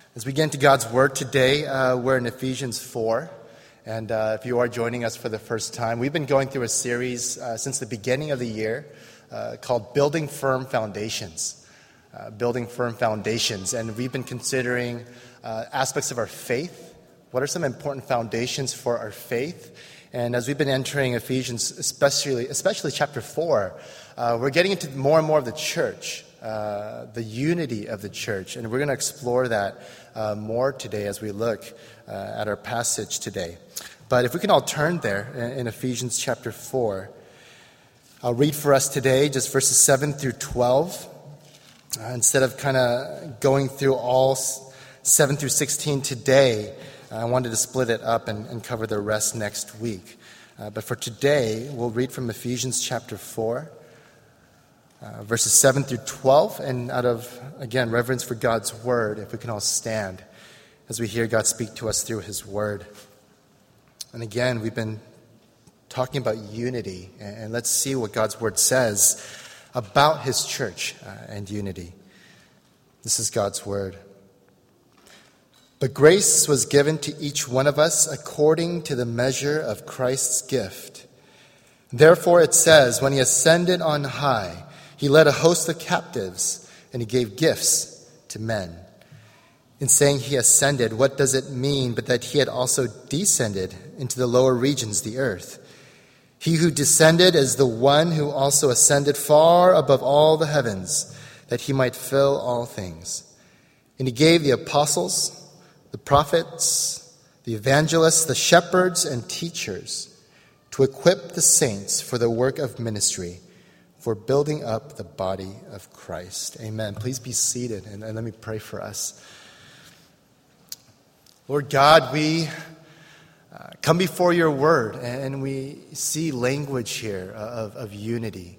As we get into God's Word today, we're in Ephesians 4. And if you are joining us for the first time, we've been going through a series since the beginning of the year called Building Firm Foundations. Building Firm Foundations. And we've been considering aspects of our faith. What are some important foundations for our faith? And as we've been entering Ephesians, especially chapter 4, we're getting into more and more of the church. The unity of the church. And we're going to explore that more today as we look at our passage today. But if we can all turn there in Ephesians chapter 4, I'll read for us today just verses 7 through 12. Instead of kind of going through all 7 through 16 today, I wanted to split it up and cover the rest next week. But for today, we'll read from Ephesians chapter 4. Verses 7 through 12, and out of, again, reverence for God's Word, if we can all stand as we hear God speak to us through His Word. And again, we've been talking about unity, and let's see what God's Word says about His church and unity. This is God's Word. But grace was given to each one of us according to the measure of Christ's gift. Therefore it says, when He ascended on high, He led a host of captives, and He gave gifts to men. In saying He ascended, what does it mean but that He had also descended into the lower regions, the earth? He who descended is the one who also ascended far above all the heavens, that He might fill all things. And He gave the apostles, the prophets, the evangelists, the shepherds, and teachers to equip the saints for the work of ministry, for building up the body of Christ. Amen. Please be seated, and let me pray for us. Lord God, we come before your word, and we see language here of unity.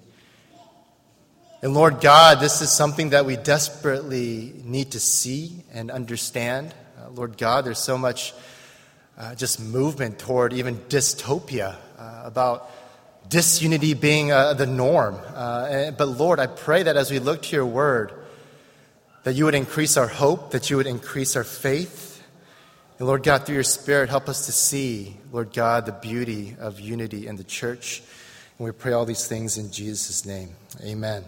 And Lord God, this is something that we desperately need to see and understand. Lord God, there's so much just movement toward even dystopia about disunity being the norm. But Lord, I pray that as we look to your word, that you would increase our hope, that you would increase our faith. And Lord God, through your Spirit, help us to see, Lord God, the beauty of unity in the church. And we pray all these things in Jesus' name. Amen.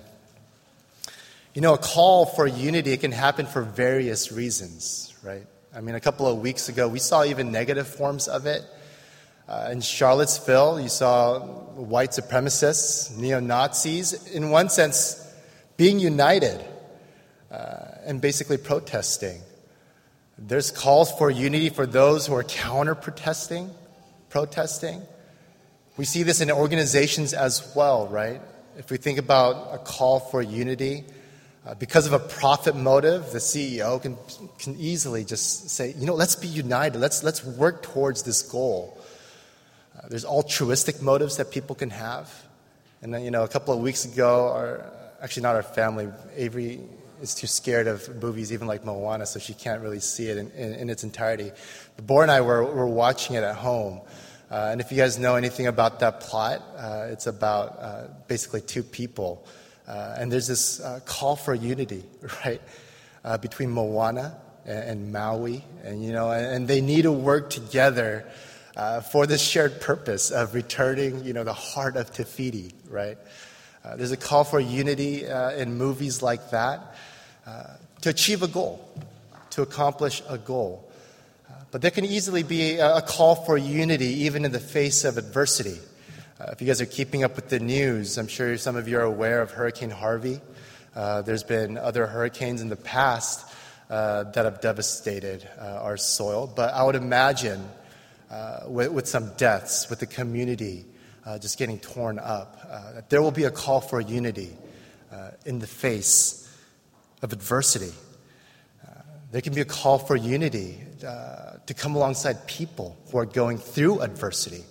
You know, a call for unity, it can happen for various reasons, right? I mean, a couple of weeks ago, we saw even negative forms of it. In Charlottesville, you saw white supremacists, neo-Nazis, in one sense, being united and basically protesting. There's calls for unity for those who are counter-protesting, protesting. We see this in organizations as well, right? If we think about a call for unity, because of a profit motive, the CEO can easily just say, let's be united. Let's work towards this goal. There's altruistic motives that people can have. And then, a couple of weeks ago, actually not our family, Avery is too scared of movies even like Moana, so she can't really see it in its entirety. But Bor and I were watching it at home. And if you guys know anything about that plot, it's about basically two people. And there's this call for unity, right, between Moana and Maui. And they need to work together for this shared purpose of returning, the heart of Te Fiti, right? There's a call for unity in movies like that to achieve a goal, to accomplish a goal. But there can easily be a call for unity even in the face of adversity. If you guys are keeping up with the news, I'm sure some of you are aware of Hurricane Harvey. There's been other hurricanes in the past that have devastated our soil. But I would imagine with some deaths, with the community just getting torn up, there will be a call for unity in the face of adversity. There can be a call for unity to come alongside people who are going through adversity.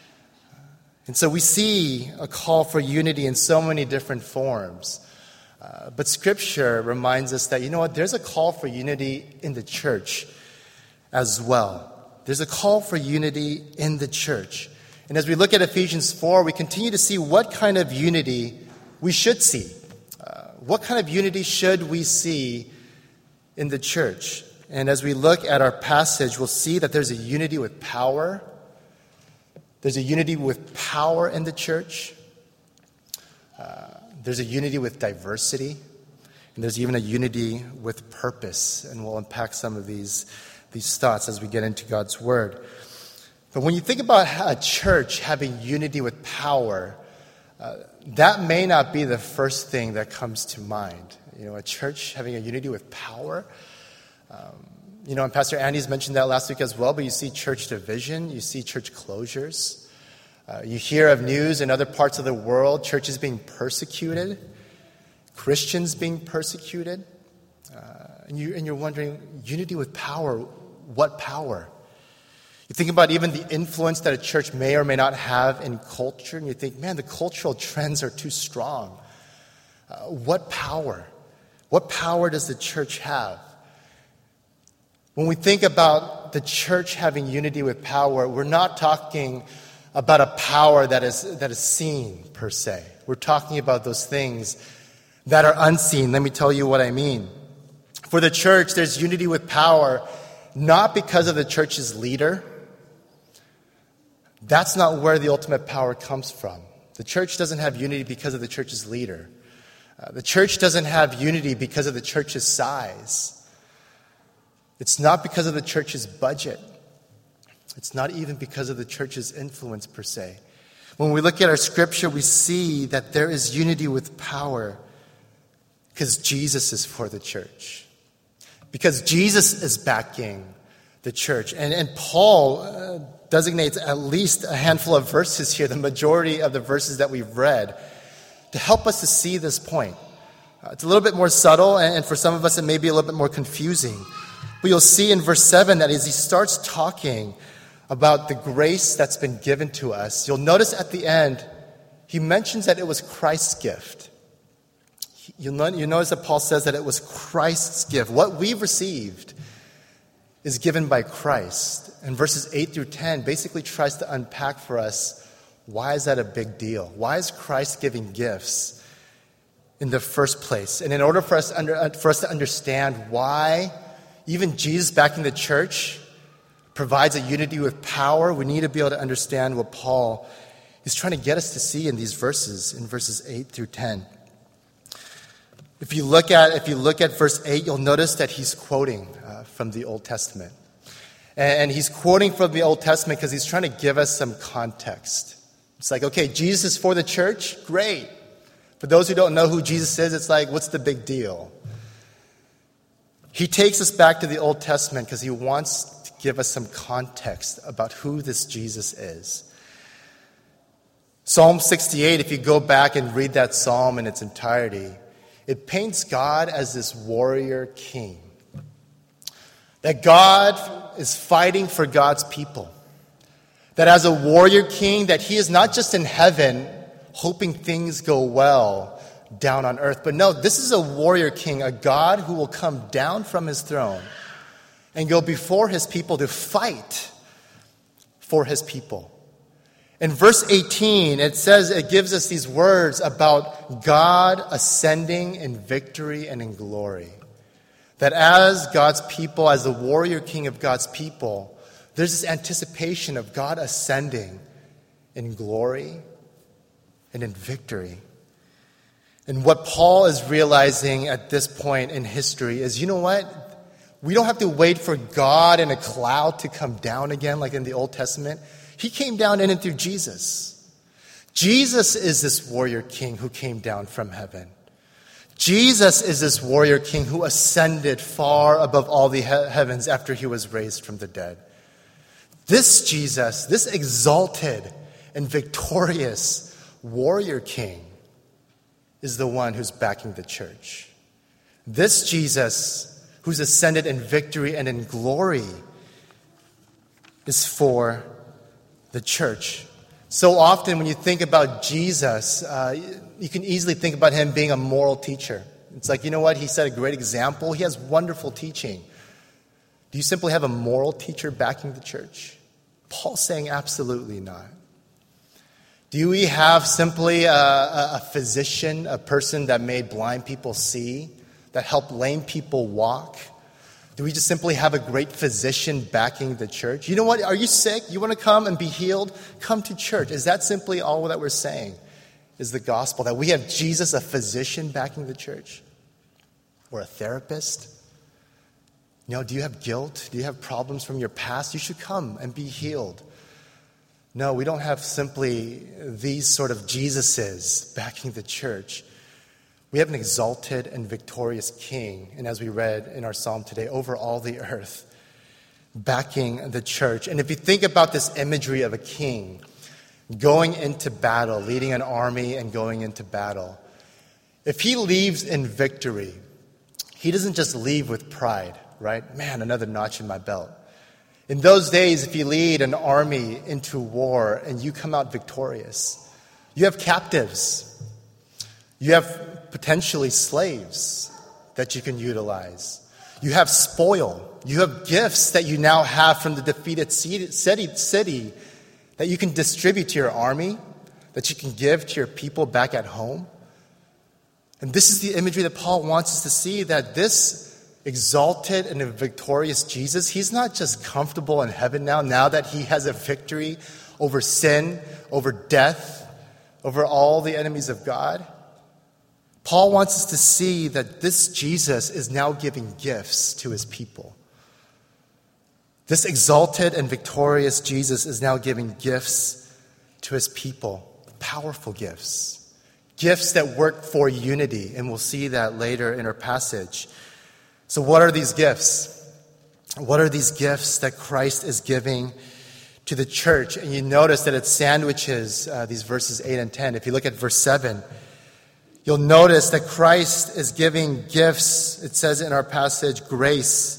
And so we see a call for unity in so many different forms. But Scripture reminds us that, there's a call for unity in the church as well. There's a call for unity in the church. And as we look at Ephesians 4, we continue to see what kind of unity we should see. What kind of unity should we see in the church? And as we look at our passage, we'll see that there's a unity with power. There's a unity with power in the church. There's a unity with diversity. And there's even a unity with purpose. And we'll unpack some of these thoughts as we get into God's word. But when you think about a church having unity with power, that may not be the first thing that comes to mind. A church having a unity with power. And Pastor Andy's mentioned that last week as well, but you see church division, you see church closures. You hear of news in other parts of the world, churches being persecuted, Christians being persecuted. And you're wondering, unity with power, what power? You think about even the influence that a church may or may not have in culture, and you think, man, the cultural trends are too strong. What power? What power does the church have? When we think about the church having unity with power, we're not talking about a power that is seen, per se. We're talking about those things that are unseen. Let me tell you what I mean. For the church, there's unity with power, not because of the church's leader. That's not where the ultimate power comes from. The church doesn't have unity because of the church's leader. The church doesn't have unity because of the church's size. It's not because of the church's budget. It's not even because of the church's influence per se. When we look at our scripture, we see that there is unity with power because Jesus is for the church. Because Jesus is backing the church. And Paul designates at least a handful of verses here, the majority of the verses that we've read, to help us to see this point. It's a little bit more subtle, and for some of us it may be a little bit more confusing. But you'll see in verse 7 that as he starts talking about the grace that's been given to us, you'll notice at the end, he mentions that it was Christ's gift. You notice that Paul says that it was Christ's gift. What we've received is given by Christ. And verses 8 through 10 basically tries to unpack for us, why is that a big deal? Why is Christ giving gifts in the first place? And in order for us to understand why even Jesus backing the church provides a unity with power, we need to be able to understand what Paul is trying to get us to see in these verses, in verses 8 through 10. If you look at verse 8, you'll notice that he's quoting from the Old Testament. And he's quoting from the Old Testament because he's trying to give us some context. It's like, okay, Jesus is for the church? Great. For those who don't know who Jesus is, it's like, what's the big deal? He takes us back to the Old Testament because he wants to give us some context about who this Jesus is. Psalm 68, if you go back and read that psalm in its entirety, it paints God as this warrior king. That God is fighting for God's people. That as a warrior king, that he is not just in heaven hoping things go well down on earth. But no, this is a warrior king, a God who will come down from his throne and go before his people to fight for his people. In verse 18, it gives us these words about God ascending in victory and in glory. That as God's people, as the warrior king of God's people, there's this anticipation of God ascending in glory and in victory. And what Paul is realizing at this point in history is, you know what? We don't have to wait for God in a cloud to come down again like in the Old Testament. He came down in and through Jesus. Jesus is this warrior king who came down from heaven. Jesus is this warrior king who ascended far above all the heavens after he was raised from the dead. This Jesus, this exalted and victorious warrior king, is the one who's backing the church. This Jesus, who's ascended in victory and in glory, is for the church. So often when you think about Jesus, you can easily think about him being a moral teacher. It's like, you know what? He set a great example. He has wonderful teaching. Do you simply have a moral teacher backing the church? Paul's saying absolutely not. Do we have simply a physician, a person that made blind people see, that helped lame people walk, Do we just simply have a great physician backing the church? You know what? Are you sick? You want to come and be healed? Come to church. Is that simply all that we're saying? Is the gospel that we have Jesus, a physician, backing the church? Or a therapist? Do you have guilt? Do you have problems from your past? You should come and be healed. No, we don't have simply these sort of Jesuses backing the church. We have an exalted and victorious King, and as we read in our psalm today, over all the earth, backing the church. And if you think about this imagery of a king going into battle, leading an army and going into battle, if he leaves in victory, he doesn't just leave with pride, right? Man, another notch in my belt. In those days, if you lead an army into war and you come out victorious, you have captives. You have potentially slaves that you can utilize. You have spoil. You have gifts that you now have from the defeated city that you can distribute to your army, that you can give to your people back at home. And this is the imagery that Paul wants us to see, that this exalted and victorious Jesus, he's not just comfortable in heaven now that he has a victory over sin, over death, over all the enemies of God. Paul wants us to see that this Jesus is now giving gifts to his people. This exalted and victorious Jesus is now giving gifts to his people, powerful gifts, gifts that work for unity, and we'll see that later in our passage. So what are these gifts? What are these gifts that Christ is giving to the church? And you notice that it sandwiches these verses 8 and 10. If you look at verse 7, you'll notice that Christ is giving gifts. It says in our passage, grace,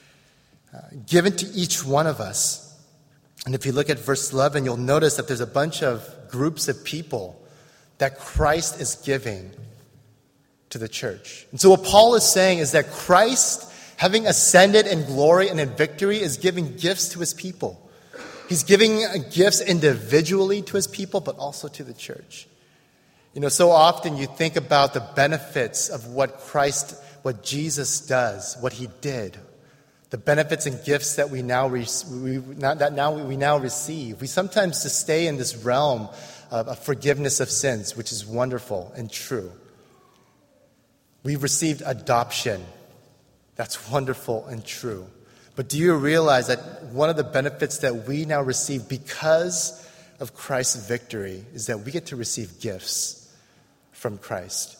given to each one of us. And if you look at verse 11, you'll notice that there's a bunch of groups of people that Christ is giving to the church. And so what Paul is saying is that Christ, having ascended in glory and in victory, is giving gifts to his people. He's giving gifts individually to his people, but also to the church. So often you think about the benefits of what Jesus does, what he did, the benefits and gifts that we now receive. We sometimes just stay in this realm of forgiveness of sins, which is wonderful and true. We've received adoption. That's wonderful and true. But do you realize that one of the benefits that we now receive because of Christ's victory is that we get to receive gifts from Christ?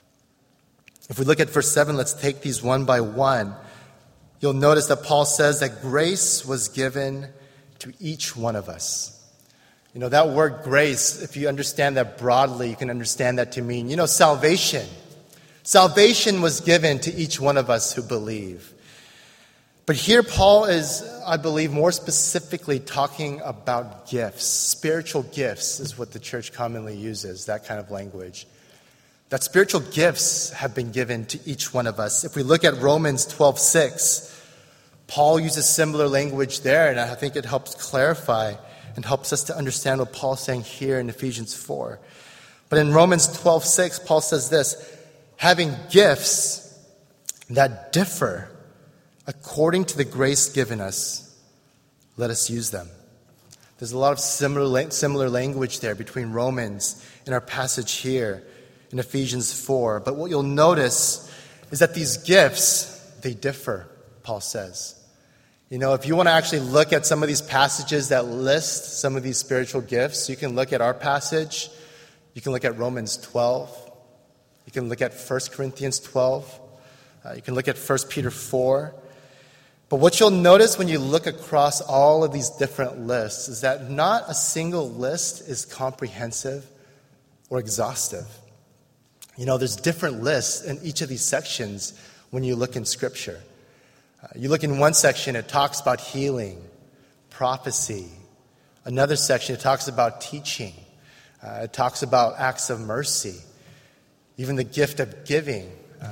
If we look at verse 7, let's take these one by one. You'll notice that Paul says that grace was given to each one of us. That word grace, if you understand that broadly, you can understand that to mean, salvation. Salvation was given to each one of us who believe. But here Paul is, I believe, more specifically talking about gifts. Spiritual gifts is what the church commonly uses, that kind of language. That spiritual gifts have been given to each one of us. If we look at Romans 12:6, Paul uses similar language there, and I think it helps clarify and helps us to understand what Paul's saying here in Ephesians 4. But in Romans 12:6, Paul says this, having gifts that differ according to the grace given us, let us use them. There's a lot of similar language there between Romans and our passage here in Ephesians 4. But what you'll notice is that these gifts, they differ, Paul says. If you want to actually look at some of these passages that list some of these spiritual gifts, you can look at our passage. You can look at Romans 12. You can look at 1 Corinthians 12. You can look at 1 Peter 4. But what you'll notice when you look across all of these different lists is that not a single list is comprehensive or exhaustive. There's different lists in each of these sections when you look in Scripture. You look in one section, it talks about healing, prophecy. Another section, it talks about teaching. It talks about acts of mercy, even the gift of giving.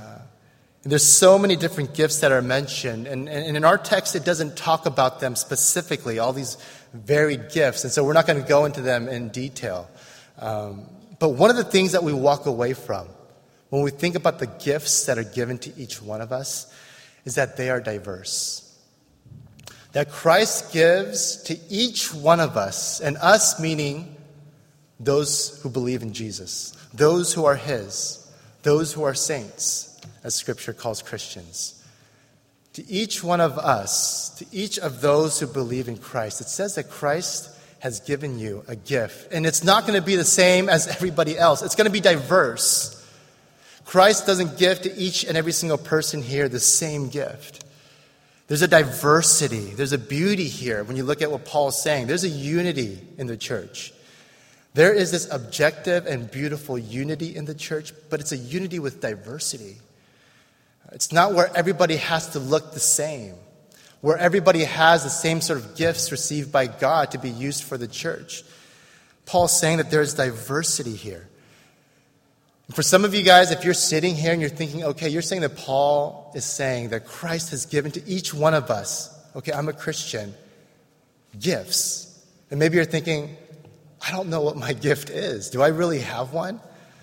And there's so many different gifts that are mentioned. And in our text, it doesn't talk about them specifically, all these varied gifts. And so we're not going to go into them in detail. But one of the things that we walk away from when we think about the gifts that are given to each one of us is that they are diverse. That Christ gives to each one of us, and us meaning those who believe in Jesus, those who are his, those who are saints, as Scripture calls Christians. To each one of us, to each of those who believe in Christ, it says that Christ has given you a gift. And it's not going to be the same as everybody else. It's going to be diverse. Christ doesn't give to each and every single person here the same gift. There's a diversity. There's a beauty here when you look at what Paul is saying. There's a unity in the church. There is this objective and beautiful unity in the church, but it's a unity with diversity. It's not where everybody has to look the same, where everybody has the same sort of gifts received by God to be used for the church. Paul's saying that there's diversity here. For some of you guys, if you're sitting here and you're thinking, okay, you're saying that Paul is saying that Christ has given to each one of us, okay, I'm a Christian, gifts. And maybe you're thinking, I don't know what my gift is. Do I really have one?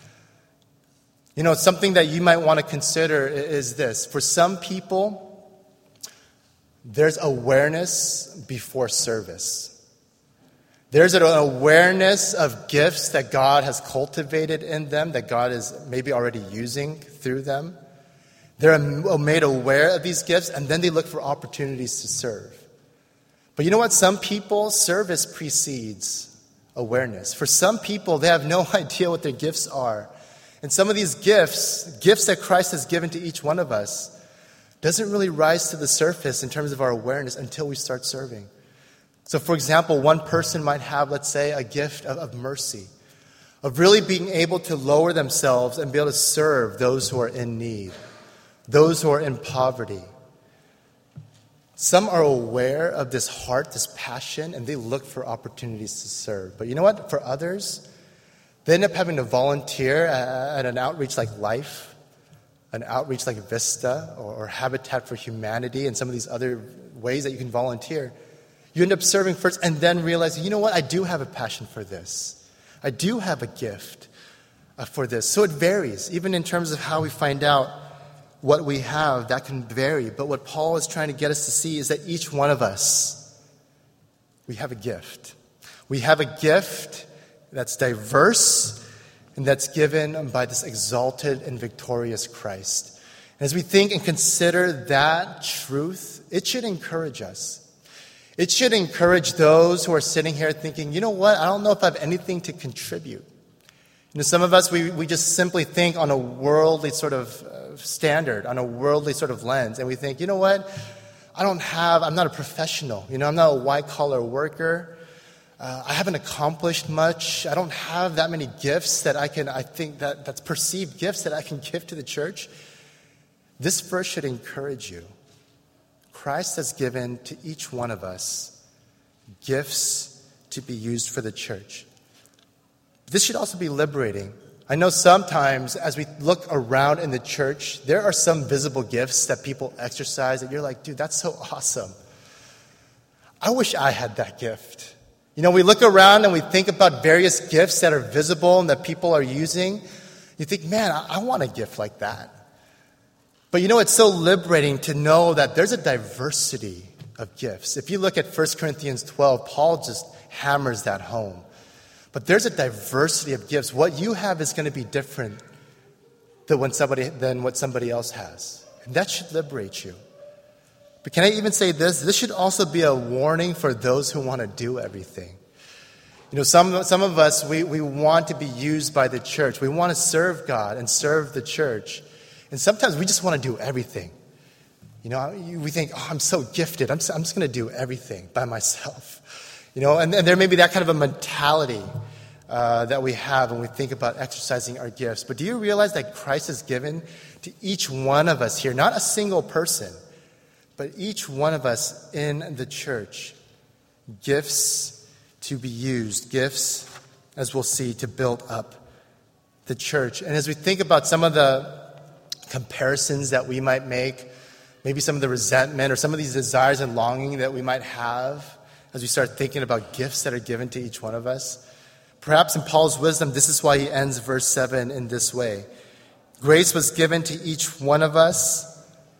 You know, something that you might want to consider is this. For some people, there's awareness before service. There's an awareness of gifts that God has cultivated in them, that God is maybe already using through them. They're made aware of these gifts, and then they look for opportunities to serve. But you know what? Some people, service precedes awareness. For some people, they have no idea what their gifts are. And some of these gifts that Christ has given to each one of us, doesn't really rise to the surface in terms of our awareness until we start serving. So, for example, one person might have, let's say, a gift of mercy, of really being able to lower themselves and be able to serve those who are in need, those who are in poverty. Some are aware of this heart, this passion, and they look for opportunities to serve. But you know what? For others, they end up having to volunteer at an outreach like Life, an outreach like Vista, or Habitat for Humanity, and some of these other ways that you can volunteer. You end up serving first and then realizing, you know what, I do have a passion for this. I do have a gift for this. So it varies. Even in terms of how we find out what we have, that can vary. But what Paul is trying to get us to see is that each one of us, we have a gift. We have a gift that's diverse and that's given by this exalted and victorious Christ. And as we think and consider that truth, it should encourage us. It should encourage those who are sitting here thinking, you know what, I don't know if I have anything to contribute. You know, some of us, we just simply think on a worldly sort of standard, on a worldly sort of lens, and we think, you know what, I'm not a professional. You know, I'm not a white-collar worker. I haven't accomplished much. I don't have that many gifts that's perceived gifts that I can give to the church. This verse should encourage you. Christ has given to each one of us gifts to be used for the church. This should also be liberating. I know sometimes as we look around in the church, there are some visible gifts that people exercise that you're like, dude, that's so awesome. I wish I had that gift. You know, we look around and we think about various gifts that are visible and that people are using. You think, man, I want a gift like that. But you know, it's so liberating to know that there's a diversity of gifts. If you look at 1 Corinthians 12, Paul just hammers that home. But there's a diversity of gifts. What you have is going to be different than what somebody else has. And that should liberate you. But can I even say this? This should also be a warning for those who want to do everything. You know, some of us, we want to be used by the church. We want to serve God and serve the church. And sometimes we just want to do everything. You know, we think, oh, I'm so gifted. I'm just going to do everything by myself. You know, and there may be that kind of a mentality that we have when we think about exercising our gifts. But do you realize that Christ has given to each one of us here, not a single person, but each one of us in the church, gifts to be used, gifts, as we'll see, to build up the church. And as we think about some of the comparisons that we might make, maybe some of the resentment or some of these desires and longing that we might have as we start thinking about gifts that are given to each one of us. Perhaps in Paul's wisdom, this is why he ends verse 7 in this way. Grace was given to each one of us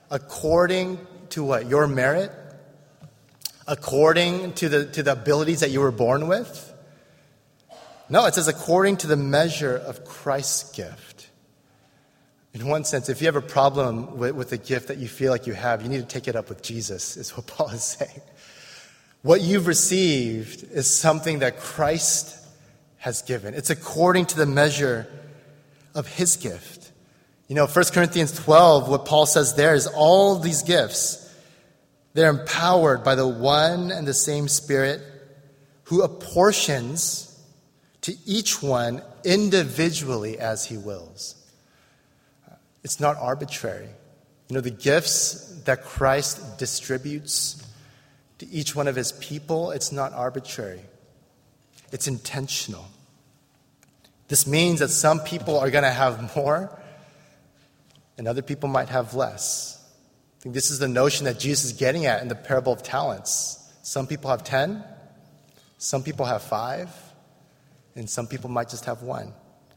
according to what? Your merit? According to the abilities that you were born with? No, it says according to the measure of Christ's gift. In one sense, if you have a problem with the gift that you feel like you have, you need to take it up with Jesus, is what Paul is saying. What you've received is something that Christ has given. It's according to the measure of his gift. 1 Corinthians 12, what Paul says there is all these gifts, they're empowered by the one and the same Spirit who apportions to each one individually as he wills. It's not arbitrary. The gifts that Christ distributes to each one of his people, it's not arbitrary. It's intentional. This means that some people are going to have more and other people might have less. I think this is the notion that Jesus is getting at in the parable of talents. Some people have 10, some people have 5, and some people might just have 1.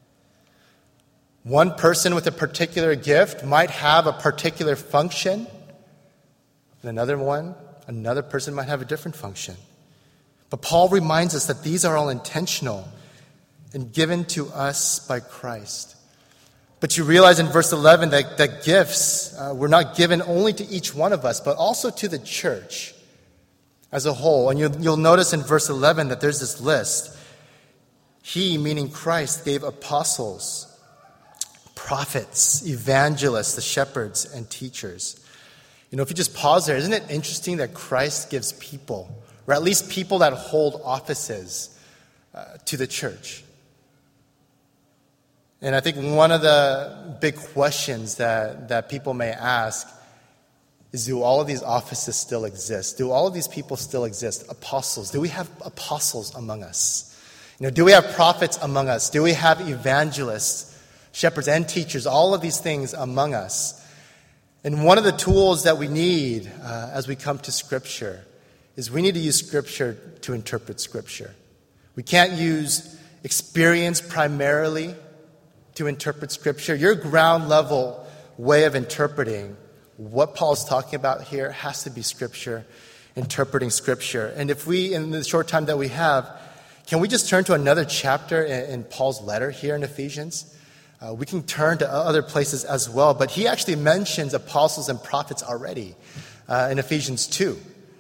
One person with a particular gift might have a particular function, and another person might have a different function. But Paul reminds us that these are all intentional and given to us by Christ. But you realize in verse 11 that gifts were not given only to each one of us, but also to the church as a whole. And you'll notice in verse 11 that there's this list. He, meaning Christ, gave apostles, prophets, evangelists, the shepherds, and teachers. If you just pause there, isn't it interesting that Christ gives people, or at least people that hold offices, to the church? And I think one of the big questions that people may ask is, do all of these offices still exist? Do all of these people still exist? Apostles. Do we have apostles among us? Do we have prophets among us? Do we have evangelists, shepherds, and teachers? All of these things among us. And one of the tools that we need as we come to Scripture is we need to use Scripture to interpret Scripture. We can't use experience primarily to interpret Scripture. Your ground level way of interpreting what Paul's talking about here has to be Scripture, interpreting Scripture. And if we, in the short time that we have, can we just turn to another chapter in Paul's letter here in Ephesians? We can turn to other places as well, but he actually mentions apostles and prophets already in Ephesians 2.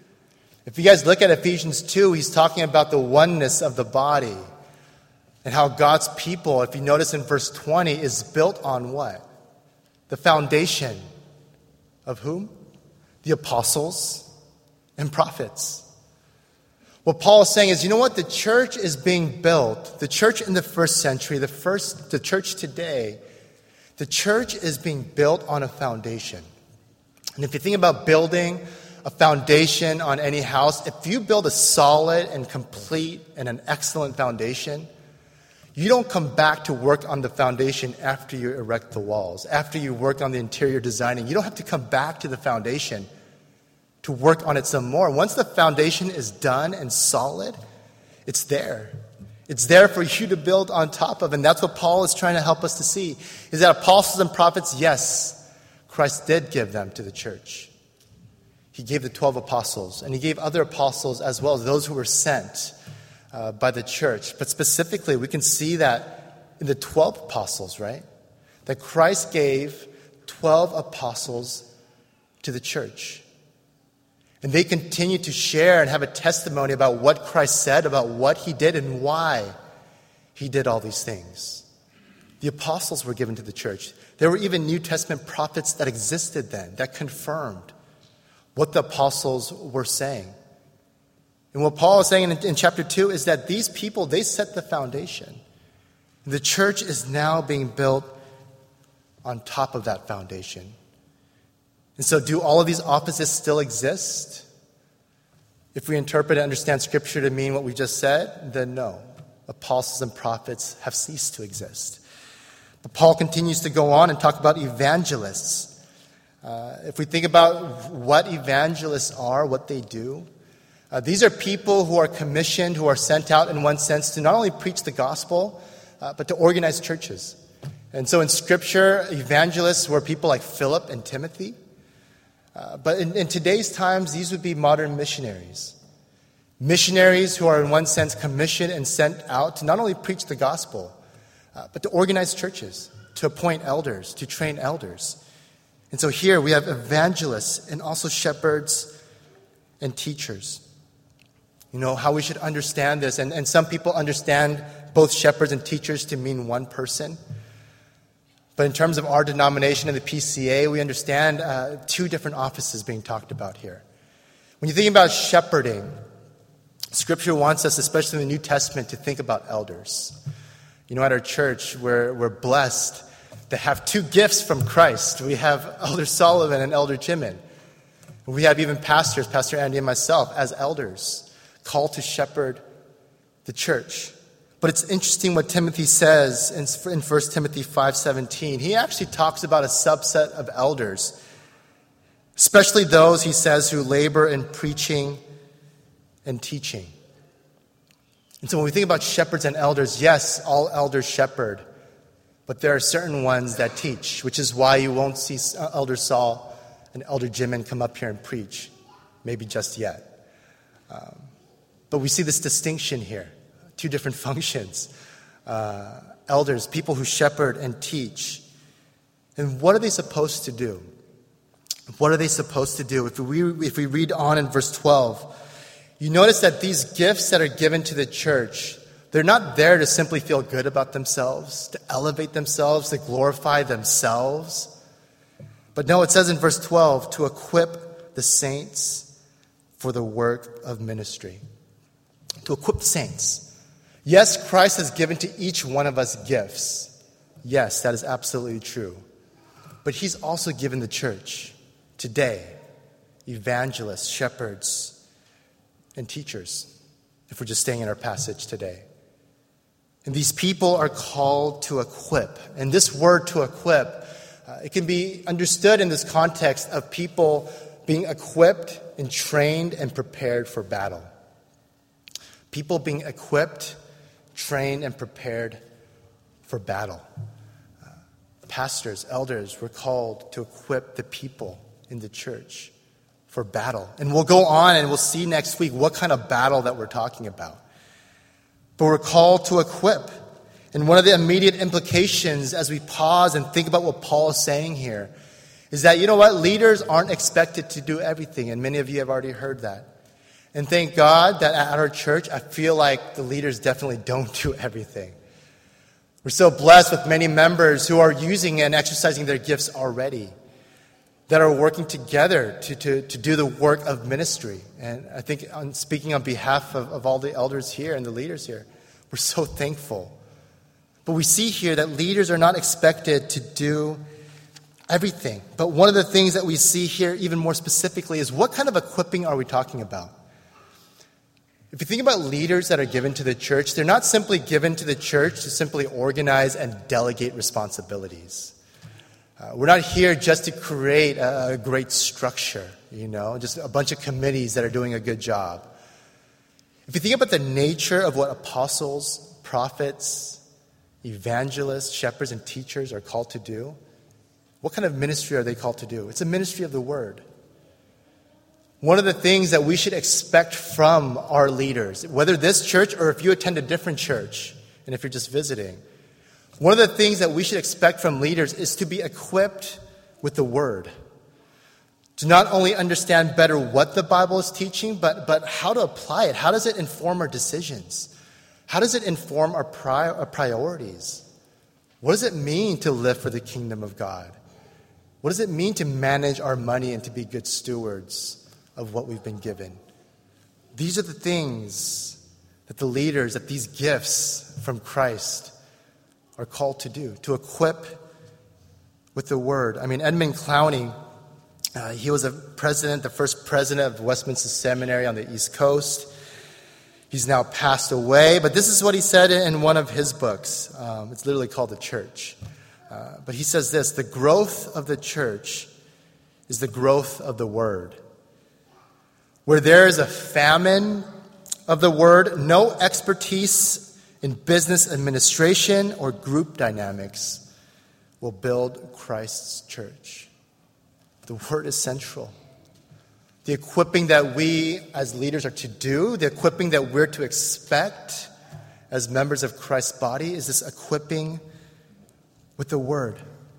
If you guys look at Ephesians 2, he's talking about the oneness of the body and how God's people, if you notice in verse 20, is built on what? The foundation of whom? The apostles and prophets. What Paul is saying is, the church is being built. The church in the first century, the church today, the church is being built on a foundation. And if you think about building a foundation on any house, if you build a solid and complete and an excellent foundation, you don't come back to work on the foundation after you erect the walls, after you work on the interior designing. You don't have to come back to the foundation to work on it some more. Once the foundation is done and solid, it's there. It's there for you to build on top of. And that's what Paul is trying to help us to see, is that apostles and prophets, yes, Christ did give them to the church. He gave the 12 apostles, and he gave other apostles as well, those who were sent by the church. But specifically, we can see that in the 12 apostles, right? That Christ gave 12 apostles to the church. And they continue to share and have a testimony about what Christ said, about what he did, and why he did all these things. The apostles were given to the church. There were even New Testament prophets that existed then, that confirmed what the apostles were saying. And what Paul is saying in chapter 2 is that these people, they set the foundation. The church is now being built on top of that foundation. And so do all of these offices still exist? If we interpret and understand Scripture to mean what we just said, then no. Apostles and prophets have ceased to exist. But Paul continues to go on and talk about evangelists. If we think about what evangelists are, what they do, these are people who are commissioned, who are sent out in one sense to not only preach the gospel, but to organize churches. And so in Scripture, evangelists were people like Philip and Timothy. But in today's times, these would be modern missionaries. Missionaries who are in one sense commissioned and sent out to not only preach the gospel, but to organize churches, to appoint elders, to train elders. And so here we have evangelists and also shepherds and teachers. You know, how we should understand this. And some people understand both shepherds and teachers to mean one person. But in terms of our denomination in the PCA, we understand two different offices being talked about here. When you think about shepherding, Scripture wants us, especially in the New Testament, to think about elders. You know, at our church, we're blessed to have two gifts from Christ. We have Elder Sullivan and Elder Jimin. We have even pastors, Pastor Andy and myself, as elders, called to shepherd the church. But it's interesting what Timothy says in 1 Timothy 5:17. He actually talks about a subset of elders, especially those, he says, who labor in preaching and teaching. And so when we think about shepherds and elders, yes, all elders shepherd, but there are certain ones that teach, which is why you won't see Elder Saul and Elder Jimin come up here and preach, maybe just yet. But we see this distinction here. Two different functions. Elders, people who shepherd and teach. And what are they supposed to do? What are they supposed to do? If we read on in verse 12, you notice that these gifts that are given to the church, they're not there to simply feel good about themselves, to elevate themselves, to glorify themselves. But no, it says in verse 12, to equip the saints for the work of ministry. To equip the saints. Yes, Christ has given to each one of us gifts. Yes, that is absolutely true. But he's also given the church today evangelists, shepherds, and teachers, if we're just staying in our passage today. And these people are called to equip. And this word to equip, it can be understood in this context of people being equipped and trained and prepared for battle. People being equipped, trained, and prepared for battle. Pastors, elders, we're called to equip the people in the church for battle. And we'll go on and we'll see next week what kind of battle that we're talking about. But we're called to equip. And one of the immediate implications as we pause and think about what Paul is saying here is that, you know what, leaders aren't expected to do everything. And many of you have already heard that. And thank God that at our church, I feel like the leaders definitely don't do everything. We're so blessed with many members who are using and exercising their gifts already, that are working together to do the work of ministry. And I think speaking on behalf of all the elders here and the leaders here, we're so thankful. But we see here that leaders are not expected to do everything. But one of the things that we see here even more specifically is what kind of equipping are we talking about? If you think about leaders that are given to the church, they're not simply given to the church to simply organize and delegate responsibilities. We're not here just to create a great structure, just a bunch of committees that are doing a good job. If you think about the nature of what apostles, prophets, evangelists, shepherds, and teachers are called to do, what kind of ministry are they called to do? It's a ministry of the word. One of the things that we should expect from our leaders, whether this church or if you attend a different church, and if you're just visiting, one of the things that we should expect from leaders is to be equipped with the word. To not only understand better what the Bible is teaching, but how to apply it. How does it inform our decisions? How does it inform our priorities? What does it mean to live for the kingdom of God? What does it mean to manage our money and to be good stewards of what we've been given? These are the things that the leaders, that these gifts from Christ are called to do, to equip with the word. Edmund Clowney, he was the first president of Westminster Seminary on the East Coast. He's now passed away, but this is what he said in one of his books. It's literally called The Church. But he says this: the growth of the church is the growth of the word. Where there is a famine of the word, no expertise in business administration or group dynamics will build Christ's church. The word is central. the equipping that we as leaders are to do, the equipping that we're to expect as members of Christ's body, is this equipping with the Word.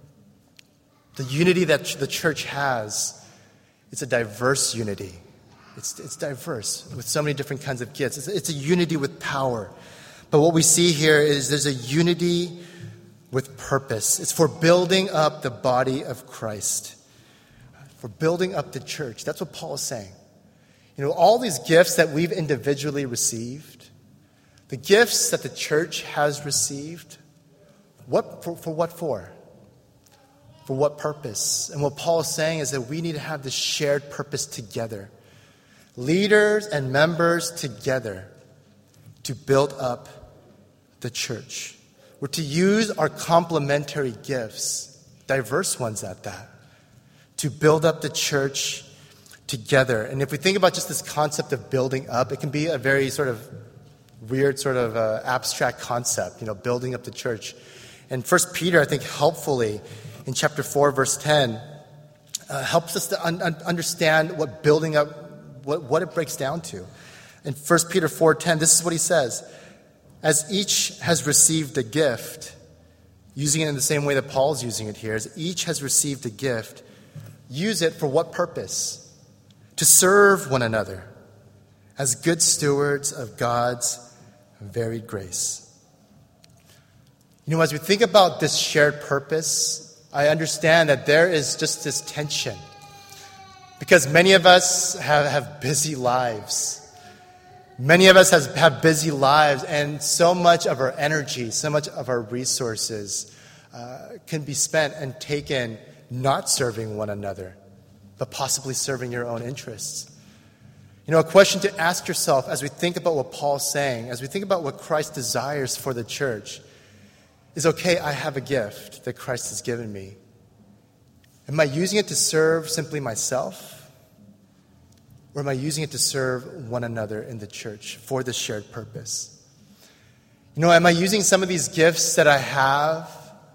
The unity that the church has, it's a diverse unity. It's diverse with so many different kinds of gifts. It's a unity with power. But what we see here is there's a unity with purpose. It's for building up the body of Christ. For building up the church. That's what Paul is saying. All these gifts that we've individually received, the gifts that the church has received, for what for? For what purpose? And what Paul is saying is that we need to have this shared purpose together. Leaders and members together to build up the church. We're to use our complementary gifts, diverse ones at that, to build up the church together. And if we think about just this concept of building up, it can be a very sort of weird sort of abstract concept, building up the church. And 1 Peter, I think, helpfully, in chapter 4, verse 10, helps us to understand what building up, what it breaks down to. In 1 Peter 4:10, this is what he says. As each has received a gift, using it in the same way that Paul's using it here, as each has received a gift, use it for what purpose? To serve one another as good stewards of God's varied grace. As we think about this shared purpose, I understand that there is just this tension. Because many of us have busy lives. Many of us have busy lives, and so much of our energy, so much of our resources can be spent and taken not serving one another, but possibly serving your own interests. A question to ask yourself as we think about what Paul's saying, as we think about what Christ desires for the church, is, okay, I have a gift that Christ has given me. Am I using it to serve simply myself? Or am I using it to serve one another in the church for this shared purpose? Am I using some of these gifts that I have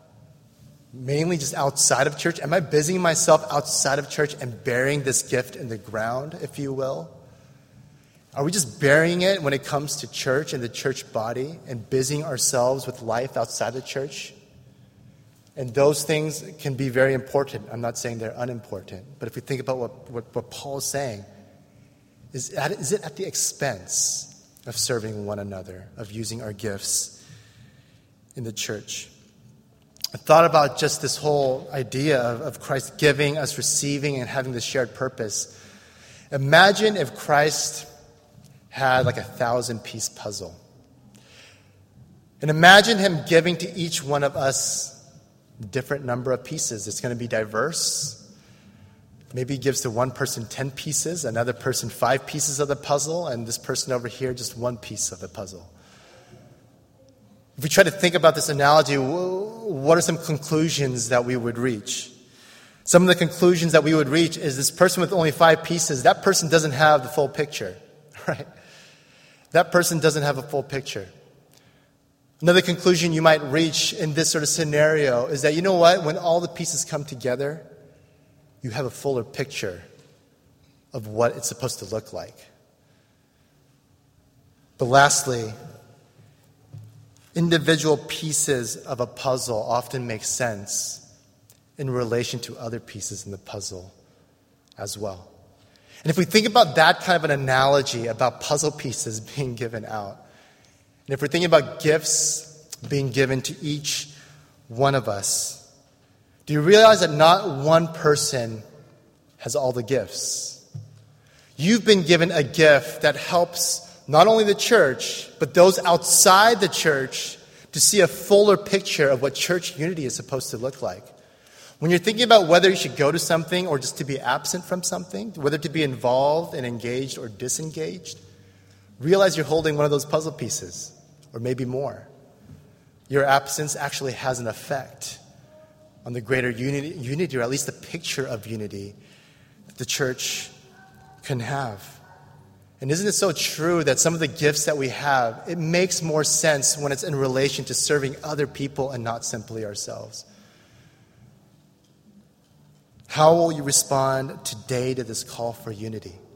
mainly just outside of church? Am I busying myself outside of church and burying this gift in the ground, if you will? Are we just burying it when it comes to church and the church body and busying ourselves with life outside the church? And those things can be very important. I'm not saying they're unimportant. But if we think about what Paul is saying, is it at the expense of serving one another, of using our gifts in the church? I thought about just this whole idea of Christ giving, us receiving, and having this shared purpose. Imagine if Christ had like a 1,000-piece puzzle. And imagine him giving to each one of us a different number of pieces. It's going to be diverse. Maybe he gives to one person 10 pieces, another person 5 pieces of the puzzle, and this person over here just 1 piece of the puzzle. If we try to think about this analogy, what are some conclusions that we would reach? Some of the conclusions that we would reach is this person with only 5 pieces, that person doesn't have the full picture, right? That person doesn't have a full picture. Another conclusion you might reach in this sort of scenario is that, when all the pieces come together, you have a fuller picture of what it's supposed to look like. But lastly, individual pieces of a puzzle often make sense in relation to other pieces in the puzzle as well. And if we think about that kind of an analogy about puzzle pieces being given out, and if we're thinking about gifts being given to each one of us, do you realize that not one person has all the gifts? You've been given a gift that helps not only the church, but those outside the church to see a fuller picture of what church unity is supposed to look like. When you're thinking about whether you should go to something or just to be absent from something, whether to be involved and engaged or disengaged, realize you're holding one of those puzzle pieces, or maybe more. Your absence actually has an effect on the greater unity, or at least the picture of unity that the church can have. And isn't it so true that some of the gifts that we have, it makes more sense when it's in relation to serving other people and not simply ourselves? How will you respond today to this call for unity?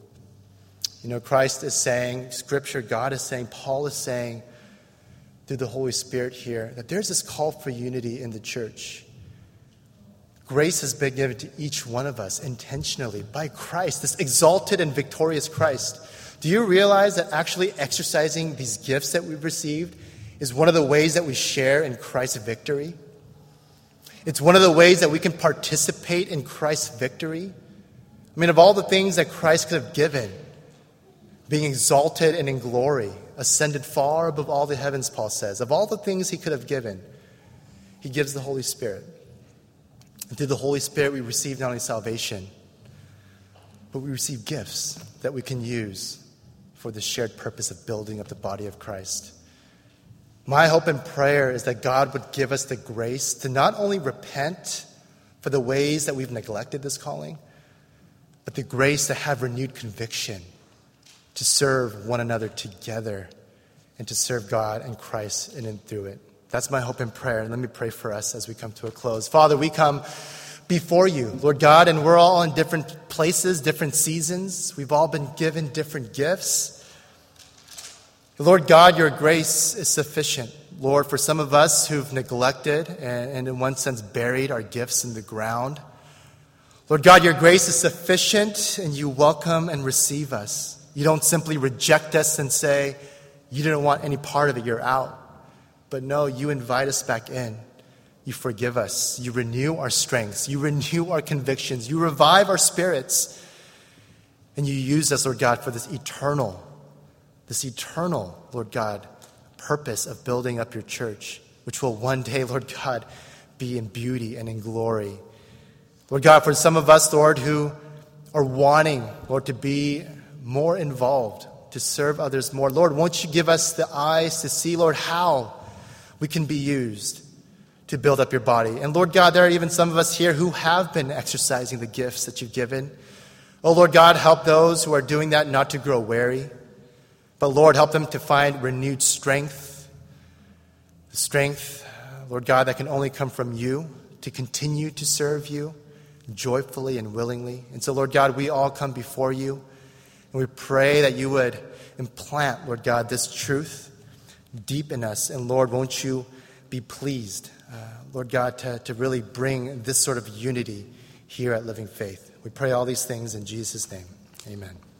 Christ is saying, Scripture, God is saying, Paul is saying through the Holy Spirit here, that there's this call for unity in the church. Grace has been given to each one of us intentionally by Christ, this exalted and victorious Christ. Do you realize that actually exercising these gifts that we've received is one of the ways that we share in Christ's victory? It's one of the ways that we can participate in Christ's victory. Of all the things that Christ could have given, being exalted and in glory, ascended far above all the heavens, Paul says, of all the things he could have given, he gives the Holy Spirit. And through the Holy Spirit, we receive not only salvation, but we receive gifts that we can use for the shared purpose of building up the body of Christ. My hope and prayer is that God would give us the grace to not only repent for the ways that we've neglected this calling, but the grace to have renewed conviction, to serve one another together, and to serve God and Christ in and through it. That's my hope and prayer. And let me pray for us as we come to a close. Father, we come before you, Lord God, and we're all in different places, different seasons. We've all been given different gifts. Lord God, your grace is sufficient. Lord, for some of us who've neglected and in one sense buried our gifts in the ground, Lord God, your grace is sufficient and you welcome and receive us. You don't simply reject us and say, you didn't want any part of it, you're out. But no, you invite us back in. You forgive us. You renew our strengths. You renew our convictions. You revive our spirits. And you use us, Lord God, for this eternal, Lord God, purpose of building up your church, which will one day, Lord God, be in beauty and in glory. Lord God, for some of us, Lord, who are wanting, Lord, to be more involved, to serve others more, Lord, won't you give us the eyes to see, Lord, how we can be used to build up your body. And Lord God, there are even some of us here who have been exercising the gifts that you've given. Oh, Lord God, help those who are doing that not to grow weary. But Lord, help them to find renewed strength. The strength, Lord God, that can only come from you to continue to serve you joyfully and willingly. And so, Lord God, we all come before you. And we pray that you would implant, Lord God, this truth deep in us. And Lord, won't you be pleased, Lord God, to really bring this sort of unity here at Living Faith. We pray all these things in Jesus' name. Amen.